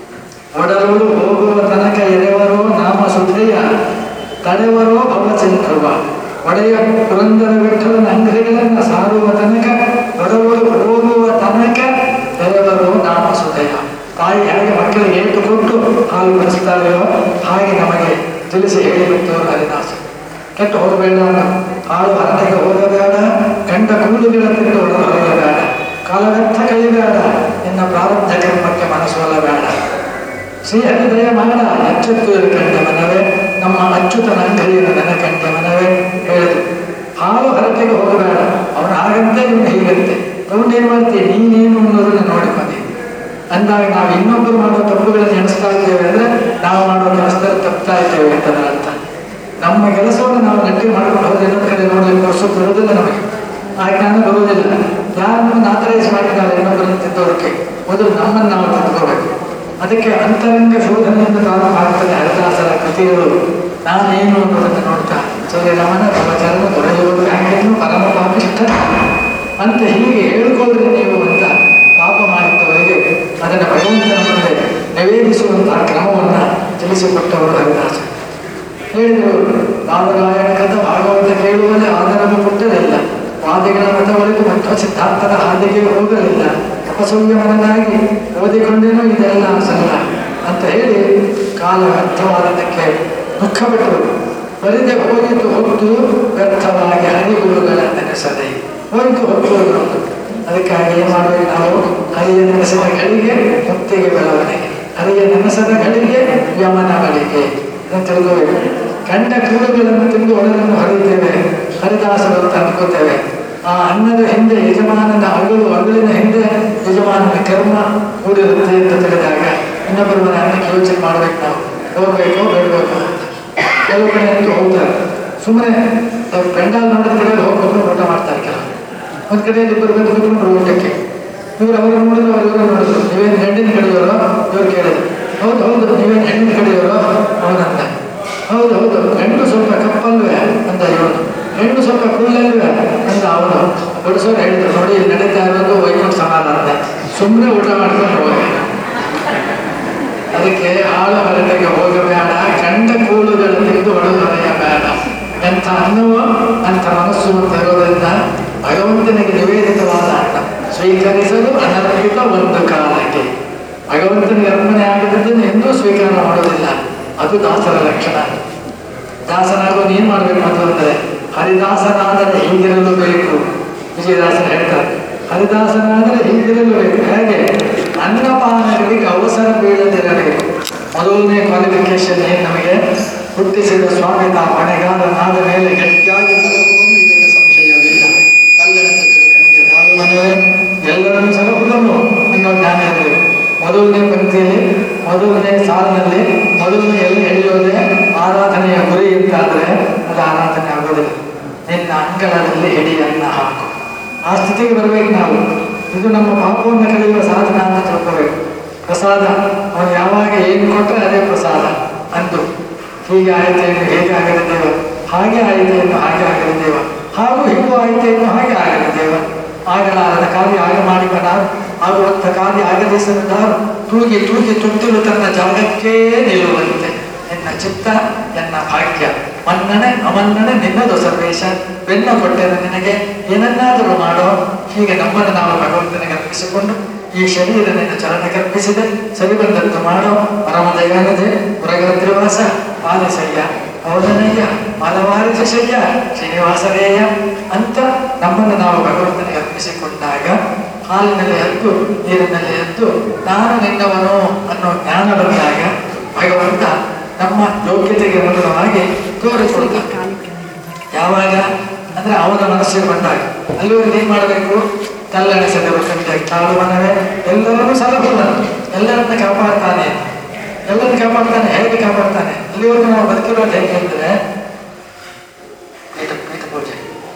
ಒಡಲೋಡು ಹೋಗುವ ತನಕ ಎರೆವರೋ ನಾಮ ಸುಧೆಯ ತಡೆವರೋ ಭವಚಂದ್ರುವ ಒಡೆಯ ಪುರಂದರ ವಿಠಲನ ಅಂಗಡಿಗಳನ್ನು ಸಾರುವ ತನಕ ಒಡವೋಡು ಹೋಗುವ ತನಕ ಎರೆವರೋ ನಾಮ ಸುಧೆಯ. ತಾಯಿ ಹೇಗೆ ಮಕ್ಕಳಿಗೆ ಏಟು ಕೊಟ್ಟು ಹಾಲು ಬಿಡಿಸ್ತಾರೆಯೋ ಹಾಗೆ ನಮಗೆ ತಿಳಿಸಿ ಹೇಳಿಬಿಟ್ಟವರು ಹರಿದಾಸ. ಕೆಟ್ಟು ಹೋಗಬೇಡ, ಹಾಳು ಹರಟೆಗೆ ಹೋಗಬೇಡ, ಗಂಡ ಕೂಲಿಗಳ ತಿಂದು ಒಡ ಹೊರಗಬೇಡ, ಕಾಲವ್ಯರ್ಥ ಕೈಬೇಡ, ನಿನ್ನ ಪ್ರಾರಬ್ಧ ಕರ್ಮಕ್ಕೆ ಮನಸ್ಸೋಲಬೇಡ. ಶ್ರೀಹರಿ ದಯ ಮಾಡ ಎಚ್ಚೆತ್ತು ಕಂಡ ಮನವೇ, ನಮ್ಮ ಅಚ್ಯುತನ ಅಂಗಡಿಯನ್ನು ನನ್ನ ಕಂಡ ಮನವೇ ಹೇಳಿದ್ರು. ಹಾಲು ಹರಟೆಗೆ ಹೋಗಬೇಡ, ಅವನು ಹಾಗಂತೆ ಇವನು ಹೀಗಂತೆ, ಅವನೇನು ಮಾಡ್ತೀವಿ ನೀನೇನು ಅನ್ನೋದನ್ನು ನೋಡಿಕೊಂಡಿ ಅಂದಾಗ ನಾವು ಇನ್ನೊಬ್ಬರು ಮಾಡೋ ತಪ್ಪುಗಳನ್ನು ಎಣಿಸ್ತಾ ಇದ್ದೇವೆ ಅಂದ್ರೆ ನಾವು ಮಾಡೋ ಕೆಲಸದಲ್ಲಿ ತಪ್ತಾ ಇದ್ದೇವೆ ಅಂತ ಅರ್ಥ. ನಮ್ಮ ಕೆಲಸವನ್ನು ನಾವು ಗಟ್ಟಿ ಮಾಡ್ಕೊಂಡು ಹೋದ್ರೆ ಇನ್ನೊಂದು ಕಡೆ ನೋಡಲಿಕ್ಕೆ ವರ್ಷ ಬರುವುದಿಲ್ಲ, ನಮಗೆ ಆ ಜ್ಞಾನ ಬರುವುದಿಲ್ಲ. ಯಾರನ್ನು ಆಥರೈಸ್ ಮಾಡಿದ್ದಾರೆ ಇನ್ನೊಬ್ಬರನ್ನು ತಿದ್ದೋದಕ್ಕೆ ಮೊದಲು ನಮ್ಮನ್ನು ನಾವು ತಿದ್ದುಕೋಬೇಕು. ಅದಕ್ಕೆ ಅಂತರಂಗ ಶೋಧನೆಯಿಂದ ಪ್ರಾರಂಭ ಆಗ್ತದೆ ಹರಿದಾಸರ ಕೃತಿಗಳು. ನಾನೇನು ಅನ್ನೋದನ್ನು ನೋಡ್ತಾ ಸೂರ್ಯ ರಮಣ ಪ್ರವಚನ ದೊರೆಯುವುದು ಹ್ಯಾಂಗೇನು ಪರಮ ಪಾಪಿಷ್ಟ ಅಂತ ಹೀಗೆ ಹೇಳಿಕೊಳ್ಳ್ರಿ ನೀವು ಅಂತ ಪಾಪ ಮಾಡಿದ್ದವರಿಗೆ ಅದನ್ನು ಭಗವಂತನ ಮುಂದೆ ನಿವೇದಿಸುವಂತಹ ಕ್ರಮವನ್ನು ತಿಳಿಸಿಕೊಟ್ಟವರು ಹರಿದಾಸ. ಹೇಳಿದರು, ಬಾಲರಾಯಣಕದ ಭಾಗವತ ಕೇಳುವಲ್ಲಿ ಆದರವು ಕೊಟ್ಟಲಿಲ್ಲ, ವಾದಿಗಳ ಮತವಳಿದು ಮಧ್ವ ಸಿದ್ಧಾಂತದ ಹಾದಿಗೆ ಹೋಗಲಿಲ್ಲ, ಅಪಸೌಮ್ಯವನಾಗಿ ಓದಿಕೊಂಡೇನೋ ಇದೆಲ್ಲ ಸಲ್ಲ ಅಂತ ಹೇಳಿ ಕಾಲ ವ್ಯರ್ಥವಾದದ್ದಕ್ಕೆ ದುಃಖಪಟ್ಟರು. ಬರಿದೆ ಹೋಗಿದ್ದು ಹೊತ್ತು ವ್ಯರ್ಥವಾಗಿ ಹರಿಗುರುಗಳ ನೆನೆಸದೆ ಹೋಯ್ತು ಹೊತ್ತು ಅನ್ನೋದು. ಅದಕ್ಕಾಗಿ ಏನು ಮಾಡಬೇಕು ನಾವು? ಹರಿಯ ನೆನೆಸಿದ ಗಳಿಗೆ ಮುಕ್ತಿಗೆ ಬೆಳವಣಿಗೆ, ಹರಿಯ ನೆನೆಸದ ಗಳಿಗೆ ಯಮನ ಗಳಿಗೆ ಅಂತ ತಿಳ್ಕೋಬೇಕು. ಕಂಡ ಕೂಡುಗಳನ್ನು ತಿಂದು ಒಳಗಳನ್ನು ಹರಿಯುತ್ತೇವೆ, ಹರಿದಾಸರು ಅಂತ ಅನ್ಕೋತೇವೆ. ಆ ಅನ್ನದ ಹಿಂದೆ ಯಜಮಾನನ ಅಗಳು, ಅಗಳಿನ ಹಿಂದೆ ಯಜಮಾನನ ಕರ್ಮ ಕೂಡಿರುತ್ತೆ ಅಂತ ತಿಳಿದಾಗ ಇನ್ನೊಬ್ಬರ ಮನೆ ಅನ್ನಕ್ಕೆ ಯೋಚನೆ ಮಾಡ್ಬೇಕು. ನಾವು ಹೋಗ್ಬೇಕು ಬೇಡಬೇಕು ಅಂತ ಕೆಲವು ಕಡೆ ಅಂತೂ ಹೋಗ್ತಾರೆ. ಸುಮ್ಮನೆ ಪೆಂಡಾಲ್ ನೋಡಿದ್ರೆ ಹೋಗ್ಬೇಕು ಊಟ ಮಾಡ್ತಾರೆ. ಕೆಲವು ಒಂದ್ ಕಡೆಯಲ್ಲಿ ಇಬ್ಬರು ಬಂದು ಕೂತ್ಕೊಂಡ್ರು ಊಟಕ್ಕೆ. ಇವ್ರು ಅವರು ನೋಡಿದ್ರು, ಅವ್ರು ಇವರು ನೋಡಿದ್ರು. ನೀವೇನು ಹೆಣ್ಣಿನ ಕಡೆಯವರೋ ಇವ್ರು ಕೇಳಿದ್ರು. ಹೌದು ಹೌದು ನೀವೇನು ಹೆಣ್ಣಿನ ಕಡೆಯವರೋ ಅವನಂತ. ಹೌದು ಹೌದು ಗಂಡು ಸ್ವಲ್ಪ ಕಪ್ಪಲ್ವೇ ಅಂತ ಇವನು, ಹೆಣ್ಣು ಸ್ವಲ್ಪ ಕೂಲಲ್ವೇ ಅಂತ ಅವನು. ಬಡಿಸೋರು ಹೇಳಿದ್ರು, ನೋಡಿ ಇಲ್ಲಿ ನಡೀತಾ ಇರೋದು ವೈಕುಂಠ ಸಮಾನ ಅಂತ, ಸುಮ್ಮನೆ ಊಟ ಮಾಡ್ಕೊಂಡು ಹೋಗಿ. ಅದಕ್ಕೆ ಹಾಳು ಮರತೆಗೆ ಹೋಗಬೇಡ, ಕಂಡ ಕೂಳುಗಳ ತಿಂದು ಒಡಲನೆಯ ಬೇಡ. ಎಂಥ ಅನ್ನವೋ ಅಂಥ ಮನಸ್ಸು ಅಂತ ಇರೋದ್ರಿಂದ ಭಗವಂತನಿಗೆ ನಿವೇದಿತವಾದ ಅನ್ನ ಸ್ವೀಕರಿಸಲು ಅನರ್ಪಿತ ಒಂದು ಕಾಲಕ್ಕೆ. ಭಗವಂತನಿಗೆ ಅರ್ಪಣೆ ಆಗಿದ್ದನ್ನು ಎಂದೂ ಸ್ವೀಕಾರ ಮಾಡೋದಿಲ್ಲ. ಅದು ದಾಸರ ಲಕ್ಷಣ. ದಾಸನಾಗೋ ನೀನ್ ಮಾಡ್ಬೇಕು ಅಂತಂದ್ರೆ ಹರಿದಾಸನಾದರೆ ಹೀಗಿರಲು ಬೇಕು. ವಿಜಯದಾಸರು ಹೇಳ್ತಾರೆ, ಹರಿದಾಸನಾದರೆ ಹೀಗಿರಲು ಬೇಕು. ಹೇಗೆ? ಅನ್ನಪಾನಗಳಿಗೆ ಅವಸರ ಬೀಳದಿರಬೇಕು. ಮೊದಲನೇ ಕ್ವಾಲಿಫಿಕೇಶನ್ ಏನು? ನಮಗೆ ಹುಟ್ಟಿಸಿದ ಸ್ವಾಮಿ ತಾ ಮನೆಗಾರನಾದ ಮೇಲೆ ಗಟ್ಟಿಯಾಗಿ ತಲುಪುವುದು ಇದಕ್ಕೆ ಸಂಶಯವಿಲ್ಲ. ಕಲ್ಲನೆಸೆದರು ಕಣ್ಣಿಗೆ ತಾಳು ಮನವೇ ಎಲ್ಲರನ್ನು ಸಲಹುದನು ಅನ್ನೋ ಜ್ಞಾನ ಇರಬೇಕು. ಮೊದಲನೇ ಪಂಕ್ತಿಯಲ್ಲಿ ಮೊದಲನೇ ಸಾಲಿನಲ್ಲಿ ಮೊದಲನೇ ಎಲ್ಲಿ ಎಳೆಯೋದೇ ಆರಾಧನೆಯ ಗುರಿ ಅಂತಾದ್ರೆ ಅದು ಆರಾಧನೆ ಆಗೋದಿಲ್ಲ. ನಿನ್ನ ಅಂಗಳದಲ್ಲಿ ಹಿಡಿಯನ್ನ ಹಾಕು, ಆ ಸ್ಥಿತಿಗೆ ಬರಬೇಕು ನಾವು. ಇದು ನಮ್ಮ ಪಾಪವನ್ನು ಕಳೆಯುವ ಸಾಧನ ಅಂತ ತಿಳ್ಕೋಬೇಕು. ಪ್ರಸಾದ ಅವನು ಯಾವಾಗ ಏನು ಕೊಟ್ಟರೆ ಅದೇ ಪ್ರಸಾದ ಅಂದು. ಹೀಗೆ ಆಯ್ತೆಯನ್ನು ಹೇಗೆ ಆಗದ ದೇವ, ಹಾಗೆ ಆಯ್ತೆಯನ್ನು ಹಾಗೆ ಆಗದ ದೇವ, ಹಾಗೂ ಹೀಗೂ ಆಯ್ತೆಯನ್ನು ಹಾಗೆ ಆಗದ ದೇವ. ಆಗಲಾರದ ಕಾರ್ಯ ಆಗ ಮಾಡಿಕೊಂಡಾರು, ಆಗುವಂಥ ಕಾರ್ಯ ಆಗದಿಸದಾರು. ತೂಗಿ ತೂಗಿ ತುಟ್ಟಿಲು ತನ್ನ ಜಾಗಕ್ಕೇ ನಿಲ್ಲುವಂತೆ ಎನ್ನ ಚಿತ್ತ ಎನ್ನ ಭಾಗ್ಯ, ಮನ್ನಣೆ ಅಮನ್ನಣೆ ನಿನ್ನದು ಸರ್ವೇಶ. ಬೆನ್ನ ಕೊಟ್ಟೆನ ನಿನಗೆ ಏನನ್ನಾದರೂ ಮಾಡೋ. ಹೀಗೆ ನಮ್ಮನ್ನು ನಾವು ಭಗವಂತನಿಗೆ ಅರ್ಪಿಸಿಕೊಂಡು ಈ ಶರೀರ ನಿನ್ನ ಚಲನಕ್ಕರ್ಪಿಸಿದೆ, ಸರಿ ಬಂದಂತೆ ಮಾಡೋ. ಪರಮದಯಾನದೆ ಪುರಗತ್ರಿವಾಸ ಪಾಲಿಸಯ್ಯ ಅವನಯ್ಯ ಮಲವಾರಿಸ ಶಯ್ಯ ಶ್ರೀನಿವಾಸರೇಯ ಅಂತ ನಮ್ಮನ್ನು ನಾವು ಭಗವಂತನಿಗೆ ಅರ್ಪಿಸಿಕೊಂಡಾಗ ಹಾಲಿನಲ್ಲಿ ಹತ್ತು ನೀರಿನಲ್ಲಿ ಹತ್ತು ನಾನು ನಿನ್ನವನು ಅನ್ನೋ ಜ್ಞಾನ ಬಂದಾಗ ಭಗವಂತ ನಮ್ಮ ಯೋಗ್ಯತೆಗೆ ಅನುಗುಣವಾಗಿ ತೋರಿಕೊಡ್ತಾನೆ. ಯಾವಾಗ ಅಂದ್ರೆ ಅವನ ಮನಸ್ಸಿಗೆ ಬಂದಾಗ. ಅಲ್ಲಿವರೆಗೆ ಏನ್ ಮಾಡಬೇಕು? ಕಲ್ಲನೆಸೆದರು ಕಣ್ಣಿಗೆ ತಾಳು ಮನವೇ ಎಲ್ಲರನ್ನೂ ಸಲಹುವನು, ಎಲ್ಲರನ್ನ ಕಾಪಾಡ್ತಾನೆ. ಎಲ್ಲರನ್ನ ಕಾಪಾಡ್ತಾನೆ. ಹೇಗೆ ಕಾಪಾಡ್ತಾನೆ? ಅಲ್ಲಿವರೆಗೂ ನಾವು ಬದುಕಿರೋದು ಹೇಗೆ ಅಂದ್ರೆ ಪೂಜೆ.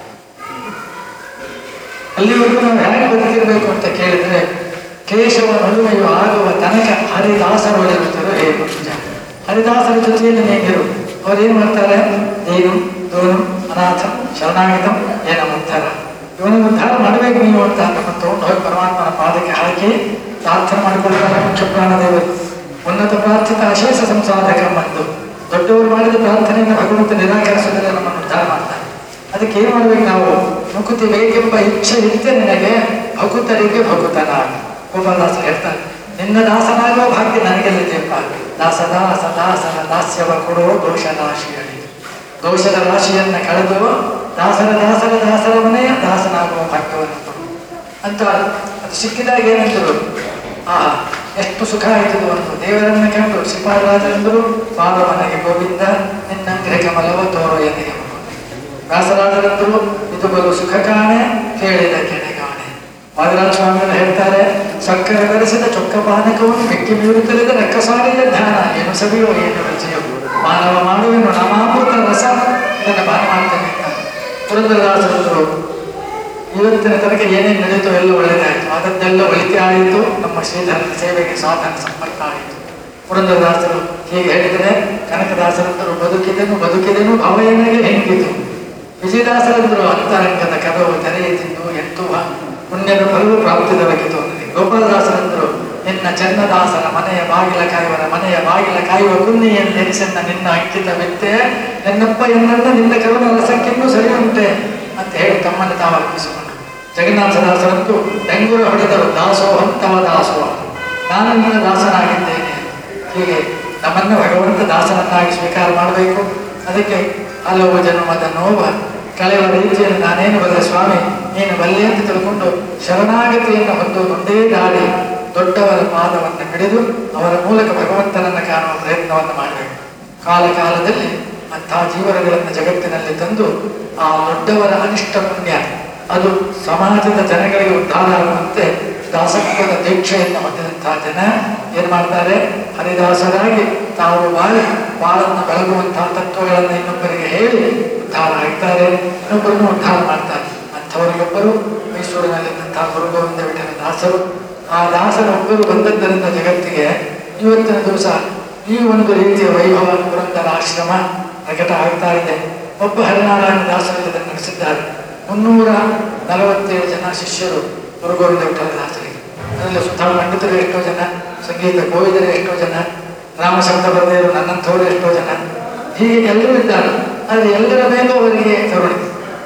ಅಲ್ಲಿವರೆಗೂ ನಾವು ಹೇಗೆ ಬದುಕಿರ್ಬೇಕು ಅಂತ ಕೇಳಿದ್ರೆ ಕೇಶವ ನಡುವೆಯು ಆಗುವ ತನಕ ಹರಿದಾಸರೊಳಿರುತ್ತರೋ ಹೇಗೆ ಪೂಜೆ. ಹರಿದಾಸರ ಜೊತೆಯಲ್ಲಿ ನೀಗಿರು. ಅವ್ರೇನ್ ಮಾಡ್ತಾರೆ? ನೀನು ದೋನು ಅನಾಥ ಶರಣಾಗತಂ ಏನ ಉದ್ಧಾರ. ಇವನ ಉದ್ಧಾರ ಮಾಡಬೇಕು ನೀವು ಅಂತ ನಮ್ಮ ತಗೊಂಡು ಹೋಗಿ ಪರಮಾತ್ಮನ ಪಾದಕ್ಕೆ ಹಾಕಿ ಪ್ರಾರ್ಥನೆ ಮಾಡಿಕೊಳ್ತಾರೆ ಮುಖ್ಯ ಪ್ರಾಣದೇವರು. ಉನ್ನತ ಪ್ರಾರ್ಥಿತ ಅಶೇಷ ಸಂಸಾಧಕ ಬಂದು ದೊಡ್ಡವರು ಮಾಡಿದ ಪ್ರಾರ್ಥನೆಯನ್ನು ಭಗವಂತ ನಿರಾಕರಿಸಿದರೆ ನಮ್ಮನ್ನು ಉದ್ಧಾರ ಮಾಡ್ತಾರೆ. ಅದಕ್ಕೆ ಏನ್ ಮಾಡ್ಬೇಕು ನಾವು? ಮುಕುತಿ ಬೇಕೆಂಬ ಇಚ್ಛೆ ಇತ್ತೆ ನಿನಗೆ, ಭಕುತರಿಗೆ ಭಕುತನಾಗ. ಗೋಪಾಲದಾಸರು ಹೇಳ್ತಾರೆ, ನಿನ್ನ ದಾಸನಾಗುವ ಭಾಗ್ಯ ನನಗೆಲ್ಲಿದೆಯಪ್ಪ. ದಾಸದಾಸ ದಾಸನ ದಾಸ್ಯವ ಕೊಡೋ ದೋಷ ರಾಶಿಯಲ್ಲಿ. ದೋಷದ ರಾಶಿಯನ್ನ ಕಳೆದು ದಾಸರ ದಾಸರ ದಾಸರ ಮನೆಯ ದಾಸನಾಗುವ ಭಾಗ್ಯವನ್ನು ಕೊಡು ಅಂತ. ಅದು ಸಿಕ್ಕಿದಾಗ ಏನಂತರು? ಆ ಎಷ್ಟು ಸುಖ ಆಯ್ತದು ಒಂದು ದೇವರನ್ನ ಕಂಡು ಶ್ರೀಪಾದರಾಜರೆಂದರು ಬಾಲ ಮನೆಗೆ ಗೋವಿಂದ ನಿನ್ನಂಗ್ರೆ ಕಮಲವ ತೋರೋ ಎನ್ನಿಗೆ ದಾಸರಾಜರೆಂದರು ಇದು ಬಲು ಸುಖ ಕಾಣೆ ಕೇಳಿದ ಕೆಣೆ ಕಾಣೆ. ವಾದಿರಾಜ ಸ್ವಾಮಿಗಳು ಹೇಳ್ತಾರೆ, ಸಕ್ಕರೆ ಬೆರೆಸಿದ ಚೊಕ್ಕ ಪಾನಕವನ್ನು ಬೆಕ್ಕಿ ಮೀರುತ್ತಲಿದ ರಕ್ಕಸಾರಿಯ ಧ್ಯಾನ ಏನು ಸವಿಯೋ ಏನು ರುಚಿಯೋ ಮಾನವ ಮಾಡುವೆನು ನಮಾಮೃತ ರಸ ಇದನ್ನು ಪಾನ ಮಾಡ್ತೇನೆ ಅಂತ ಪುರಂದರದಾಸರಂದರು. ಇವತ್ತಿನ ತನಕ ಏನೇನು ನಡೀತೋ ಎಲ್ಲ ಒಳ್ಳೆಯದಾಯಿತು, ಅದನ್ನೆಲ್ಲ ಒಳಿಕೆ ಆಯಿತು. ನಮ್ಮ ಶ್ರೀಧರ ಸೇವೆಗೆ ಸಾಧನ ಸಂಪರ್ಕ ಆಯಿತು. ಪುರಂದರದಾಸರು ಹೀಗೆ ಹೇಳಿದರೆ, ಕನಕದಾಸರಂದರು ಬದುಕಿದನು ಬದುಕಿದನು ಅವಯನಿಗೆ ಹೆಂಗಿತು. ವಿಜಯದಾಸರಂದರು ಅಂತರಂಗದ ಕದವು ತೆರೆಯಿತಿದ್ದು ಎತ್ತುವ ಪುಣ್ಯದ ಫಲವು ಪ್ರಾಪ್ತಿದ ಬಗ್ಗೆ ತೋರಿದೆ. ಗೋಪಾಲದಾಸರಂದರು ನಿನ್ನ ಚನ್ನದಾಸನ ಮನೆಯ ಬಾಗಿಲ ಕಾಯುವರ ಮನೆಯ ಬಾಗಿಲ ಕಾಯುವ ಕುನ್ನಿಯನ್ನು ನೆನೆಸನ್ನ ನಿನ್ನ ಅಂಕಿತ ಬಿತ್ತೆ ನನ್ನಪ್ಪ ಎನ್ನನ್ನ ನಿನ್ನ ಕರುಣ ರಸಕ್ಕಿನ್ನೂ ಸರಿ ಉಂಟೆ ಅಂತ ಹೇಳಿ ತಮ್ಮನ್ನು ತಾವು ಅರ್ಪಿಸಿಕೊಂಡರು. ಜಗನ್ನಾಥದಾಸರಂತೂ ಡಂಗುರ ಹೊಡೆದರು, ದಾಸೋಹಂ ತವ ದಾಸೋಹ, ನಾನು ನಿನ್ನ ದಾಸನಾಗಿದ್ದೇನೆ. ಹೀಗೆ ನಮ್ಮನ್ನು ಭಗವಂತ ದಾಸನನ್ನಾಗಿ ಸ್ವೀಕಾರ ಮಾಡಬೇಕು. ಅದಕ್ಕೆ ಹಲವು ಜನ್ಮದ ನೋವ ಕಳೆಯುವ ರೀತಿಯಲ್ಲಿ ನಾನೇನು ಬಲ್ಲೆ ಸ್ವಾಮಿ ನೀನು ಬಲ್ಲೆ ಅಂತ ತಿಳ್ಕೊಂಡು ಶರಣಾಗತಿಯನ್ನು ಹೊಂದು ಒಂದೇ ದಾಳಿ ದೊಡ್ಡವರ ಪಾದವನ್ನು ಹಿಡಿದು ಅವರ ಮೂಲಕ ಭಗವಂತನನ್ನು ಕಾಣುವ ಪ್ರಯತ್ನವನ್ನು ಮಾಡಬೇಕು. ಕಾಲ ಕಾಲದಲ್ಲಿ ಅಂತಹ ಜೀವನಗಳನ್ನು ಜಗತ್ತಿನಲ್ಲಿ ತಂದು ಆ ದೊಡ್ಡವರ ಅನಿಷ್ಟ ಪುಣ್ಯ ಅದು ಸಮಾಜದ ಜನಗಳಿಗೆ ಉದ್ಧಾರ ಆಗುವಂತೆ ದಾಸತ್ವದ ದೀಕ್ಷೆಯನ್ನು ಹೊಂದಿದಂತಹ ಜನ ಏನ್ ಮಾಡ್ತಾರೆ, ಹರಿದಾಸರಾಗಿ ತಾವು ಬಾಳಿ ಬಾಳನ್ನು ಬೆಳಗುವಂತಹ ತತ್ವಗಳನ್ನು ಇನ್ನೊಬ್ಬರಿಗೆ ಹೇಳಿ ಉದ್ಧಾರ ಆಗ್ತಾರೆ, ಇನ್ನೊಬ್ಬರನ್ನು ಉದ್ಧಾರ ಮಾಡ್ತಾರೆ. ಅಂಥವರಿಗೊಬ್ಬರು ಮೈಸೂರಿನಲ್ಲಿದ್ದಂತಹ ಗುರುಗೋವಿಂದ ವಿಠಲ ದಾಸರು. ಆ ದಾಸರೊಬ್ಬರು ಬಂದದ್ದರಿಂದ ಜಗತ್ತಿಗೆ ಇವತ್ತಿನ ದಿವಸ ಈ ಒಂದು ರೀತಿಯ ವೈಭವ ಪುರಂದರ ಆಶ್ರಮ ಪ್ರಕಟ ಆಗ್ತಾ ಇದೆ. ಒಬ್ಬ ಹರಿನಾರಾಯಣ ದಾಸರು ಇದನ್ನು ನಡೆಸಿದ್ದಾರೆ. ಮುನ್ನೂರ ನಲವತ್ತೇಳು ಜನ ಶಿಷ್ಯರು ಗುರುಗೋವಿಂದ ವಿಠಲ ದಾಸರಿಗೆ. ಅದರಲ್ಲಿ ಸುಧಾ ಪಂಡಿತರು ಎಷ್ಟೋ ಜನ, ಸಂಗೀತ ಗೋವಿದರು ಎಷ್ಟೋ ಜನ, ರಾಮಶಬ್ದ ಬರೆದರು ನನ್ನಂಥವರು ಎಷ್ಟೋ ಜನ, ಹೀಗೆ ಎಲ್ಲರೂ ಇದ್ದಾರೆ. ಆದರೆ ಎಲ್ಲರ ಮೇಲೂ ಅವರಿಗೆ ಕರುಣೆ.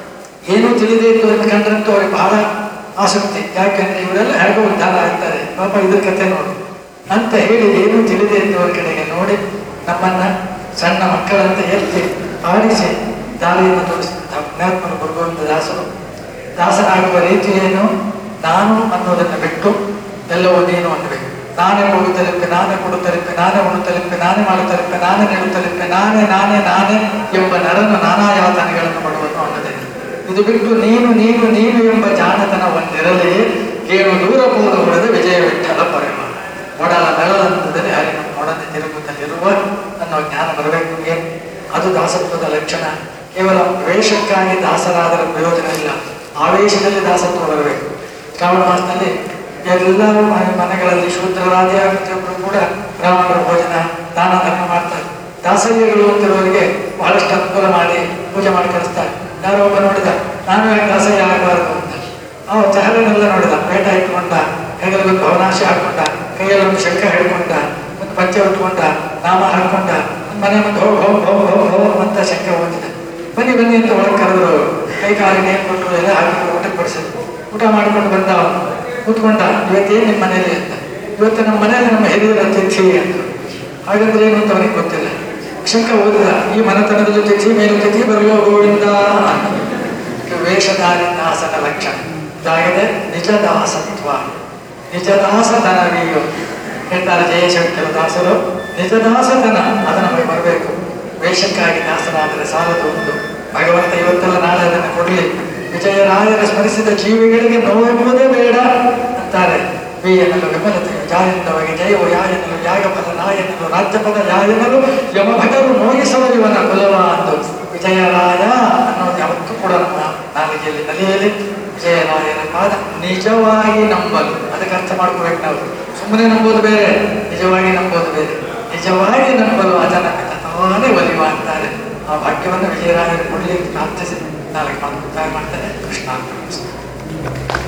ಏನೂ ತಿಳಿದೇ ಇದ್ದವರನ್ನು ಕಂಡ್ರಂತೂ ಅವರಿಗೆ ಬಹಳ ಆಸಕ್ತಿ. ಯಾಕೆಂದ್ರೆ ಇವರೆಲ್ಲ ಹೇಗೋ ಉದ್ಧಾರ ಆಗ್ತಾರೆ, ಪಾಪ ಇದ್ರ ಕಥೆ ನೋಡಿ ಅಂತ ಹೇಳಿ ಏನೂ ತಿಳಿದೇ ಇದ್ದವರ ಕಡೆಗೆ ನೋಡಿ ನಮ್ಮನ್ನ ಸಣ್ಣ ಮಕ್ಕಳಂತೆ ಎತ್ತಿ ಆಡಿಸಿ ದಾರಿಯನ್ನು ತೋರಿಸಿದಂತಹ ಪುಣ್ಯಾತ್ಮರು ಗುರುಗೋವಿಂದ ದಾಸರು. ದಾಸನಾಗುವ ರೀತಿ ಏನು? ನಾನು ಅನ್ನೋದನ್ನು ಬಿಟ್ಟು ಎಲ್ಲವೂ ನೀನು ಅನ್ನಬೇಕು. ನಾನೇ ಕೊಡುತ್ತಲಿಪ್ಪೆ, ನಾನೇ ಕೊಡುತ್ತಲಿಪ್ಪೆ, ನಾನೇ ಉಣುತ್ತಲಿಪ್ಪೆ, ನಾನೇ ಮಾಡುತ್ತಲಿಪ್ಪೆ, ನಾನೇ ನೀಡುತ್ತಲಿಪ್ಪೆ, ನಾನೇ ನಾನೇ ನಾನೇ ಎಂಬ ನರನು ನಾನಾ ಯಾತನೆಗಳನ್ನು ಮಾಡುವನ್ನು ಅನ್ನೋದೇ. ಇದು ಬಿಟ್ಟು ನೀನು ನೀನು ನೀನು ಎಂಬ ಜಾಣತನ ಒಂದಿರಲಿ, ಏನು ದೂರ ಪೂರ ಹೊಡೆದ ವಿಜಯ ವಿಠಲ ಪರಮ ಒಡಲ ಬೆಳದಂತದಲ್ಲಿ ಹರಿನ ಒಡನೆ ತಿರುಗುತ್ತಲಿರುವ ಅನ್ನೋ ಜ್ಞಾನ ಬರಬೇಕು. ಏನು ಅದು ದಾಸತ್ವದ ಲಕ್ಷಣ. ಕೇವಲ ವೇಷಕ್ಕಾಗಿ ದಾಸರಾದರೆ ಪ್ರಯೋಜನ ಇಲ್ಲ, ಆವೇಶದಲ್ಲಿ ದಾಸತ್ವ ಬರಬೇಕು. ಶ್ರಾವಣ ಮಾಸದಲ್ಲಿ ಎಲ್ಲರೂ ಮನೆಗಳಲ್ಲಿ ಶೂದ್ರರಾದಿಯ ಪ್ರತಿಯೊಬ್ಬರು ಕೂಡ ಬ್ರಾಹ್ಮಣರ ಭೋಜನ ದಾನ ಧರ್ಮ ಮಾಡ್ತಾರೆ. ದಾಸಯ್ಯಗಳು ಅಂತಿರುವವರಿಗೆ ಬಹಳಷ್ಟು ಅನುಕೂಲ ಮಾಡಿ ಪೂಜೆ ಮಾಡಿ ಕಳಿಸ್ತಾರೆ. ಯಾರೋ ಒಬ್ಬ ನೋಡಿದ, ನಾನು ಯಾಕೆ ದಾಸಯ್ಯ ಆಗಬಾರದು ಅಂತ. ಅವ ಚಹರನೆಲ್ಲ ನೋಡಿದ, ಪೇಟ ಇಟ್ಕೊಂಡ, ಹೆಗಲೊಂದು ಭವನಾಶಿ ಹಾಕೊಂಡ, ಕೈಯಲ್ಲೊಂದು ಶಂಕ ಹಿಡ್ಕೊಂಡ, ಒಂದು ಪಂಚೆ ಉಟ್ಕೊಂಡ, ನಾಮ ಹಾಕೊಂಡ, ಮನೆ ಮುಂದೆ ಹೋಗಿ ಹೋಗಿ ಹೋಗಿ ಹೋಗಿ ಹೋಗಿ ಅಂತ ಶಂಕ ಓದಿದ. ಬನ್ನಿ ಬನ್ನಿ ಅಂತ ಒಳಗೆ ಕರೆದ್ರು, ಕೈ ಕಾಲಿಗೆ ಏನು ಕೊಟ್ಟರು ಎಲ್ಲ ಹಾಕಿ ಊಟಕ್ಕೆ ಬಡಿಸಿದ್ರು. ಊಟ ಮಾಡಿಕೊಂಡು ಬಂದ ಅವನು ಕೂತ್ಕೊಂಡ, ಇವತ್ತೇನು ನಿಮ್ಮ ಮನೇಲಿ ಅಂತ. ಇವತ್ತು ನಮ್ಮ ಮನೆಯಲ್ಲಿ ನಮ್ಮ ಹಿರಿಯರ ತಿಥಿ ಅಂತ. ಹಾಗಂದ್ರೆ ಏನು ಅಂತ ಅವನಿಗೆ ಗೊತ್ತಿಲ್ಲ. ಶಂಕ ಓದಿದ, ಈ ಮನೆತನದ ತಿಥಿ ಮೇಲು ತಿಥಿ ಬರಲೋ ಗೋವಿಂದ. ವೇಷಧಾರಿ ದಾಸನ ಲಕ್ಷಣ ಇದಾಗಿದೆ. ನಿಜ ದಾಸತ್ವ, ನಿಜ ದಾಸತನವೀಯು ಹೇಳ್ತಾರೆ ಜಯಶಂಕರ ದಾಸರು. ನಿಜ ದಾಸತನ ಅದು ನಮಗೆ ಬರಬೇಕು. ವೇಷಕ್ಕಾಗಿ ದಾಸರಾದರೆ ಸಾಲದು. ಒಂದು ಭಗವಂತ ಇವತ್ತೆಲ್ಲ ನಾಳೆ ಅದನ್ನು ಕೊಡಲಿ. ವಿಜಯರಾಯರ ಸ್ಮರಿಸಿದ ಜೀವಿಗಳಿಗೆ ನೋವೆಂಬುದೇ ಬೇಡ ಅಂತಾರೆ. ವಿ ಎನ್ನಲು ವಿಮಲತೆಯು ಜಾಯೆಂದವಾಗಿ ಜಯವು ಯಾಯನಲು ಯಾಗಫಲ ನಾಯನಲು ರಾಜ್ಯಪದ ಯಾಯನಲು ಯಮಭಟರು ನೋಯಿಸವರಿವನ ಕುಲವ ಅಂದು ವಿಜಯರಾಯ ಅನ್ನೋದು ಯಾವತ್ತೂ ಕೂಡ ನಮ್ಮ ನಾಲಿಗೆಯಲ್ಲಿ ನಲಿಯಲಿ. ವಿಜಯರಾಯನ ಪಾದ ನಿಜವಾಗಿ ನಂಬಲು, ಅದಕ್ಕೆ ಅರ್ಥ ಮಾಡ್ಕೋಬೇಕು ನಾವು. ಸುಮ್ಮನೆ ನಂಬೋದು ಬೇರೆ, ನಿಜವಾಗಿ ನಂಬೋದು ಬೇರೆ. ನಿಜವಾಗಿ ನಂಬಲು ಅದನ್ನ ತಾನೇ ಒಲಿಯುವ ಅಂತಾರೆ. ಆ ಭಾಗ್ಯವನ್ನು ವಿಜಯರಾಯರು ಕೊಡಲಿ ಪ್ರಾರ್ಥಿಸಿ ನಾಲ್ಕು ಮಾತು ಮುಕ್ತಾಯ ಮಾಡ್ತಾರೆ. ಕೃಷ್ಣ.